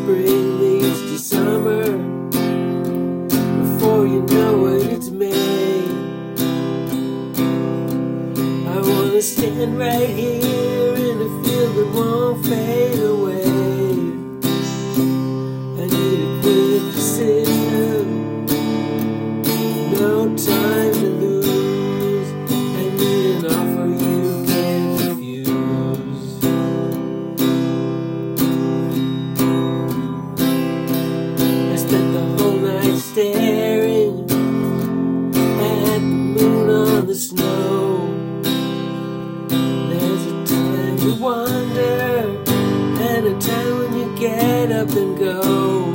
spring leads to summer. Before you know it, it's May. I wanna stand right here in a field that won't fade away. I need a quick decision, no time to lose. I need an offer you can't refuse. I spent the whole night staring at the moon on the snow. There's a time to wander and a time when you get up and go.